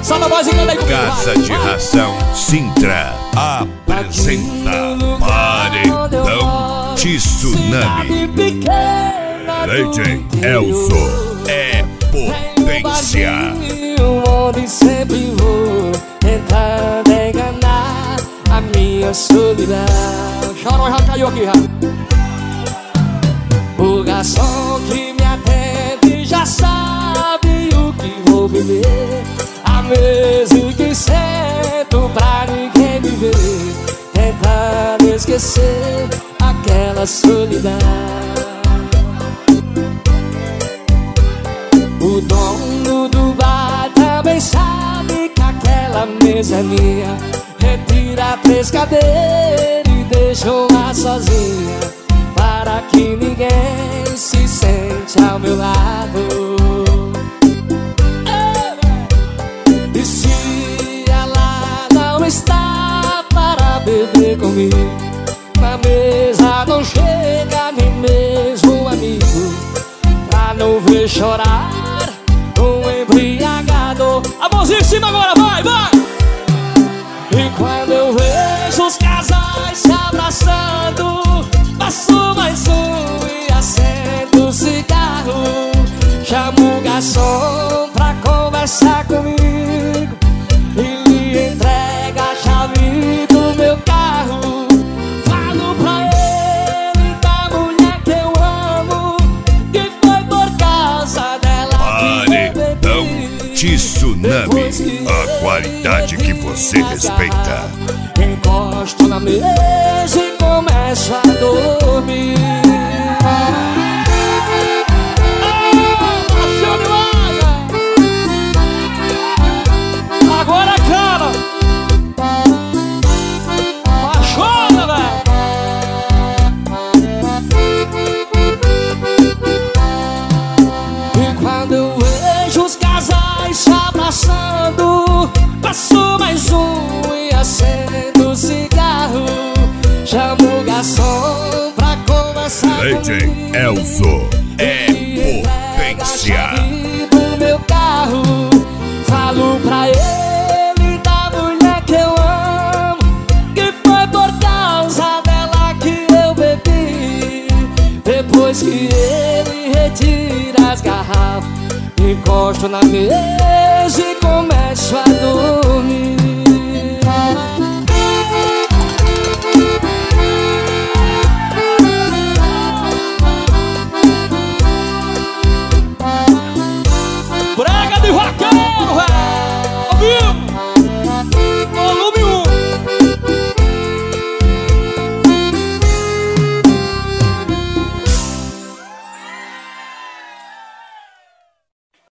Solta a voz e canta aí comigo. Casa de Ração Sintra apresenta Paredão Tsunami. DJ Elzo é potência. Onde sempre vou tentando enganar a minha solidão. Chorão já caiu aqui, já. O garçom que me atende já sabe o que vou beber. A mesa que sento pra ninguém me ver, tentando esquecer aquela solidão. O dono do bar também sabe que aquela mesa é minha. Retira 3 cadeiras e deixa lá sozinha, para que ninguém se sente ao meu lado. E se ela não está para beber comigo, na mesa não chega nem mesmo um amigo, pra não ver chorar um embriagado. A mãozinha em cima agora, vai, vai! E quando eu vejo os casais se abraçando, passo mais um e acendo o cigarro. Chamo o garçom pra conversar comigo e lhe entrega a chave do meu carro. Falo pra ele da mulher que eu amo, que foi por causa dela Paredão Tsunami, a qualidade que você respeita. Encosto na mesa e começo a dormir. Agora, cara! Apaixona, velho! E quando eu vejo os casais se abraçando, passo mais um e acendo o cigarro. Chamo o garçom pra conversar DJ comigo. Elzo é potência. Do meu carro, falo pra ele da mulher que eu amo, que foi por causa dela que eu bebi. Depois que ele retira as garrafas, encosto na mesa e começo a dormir. Brega de vaca!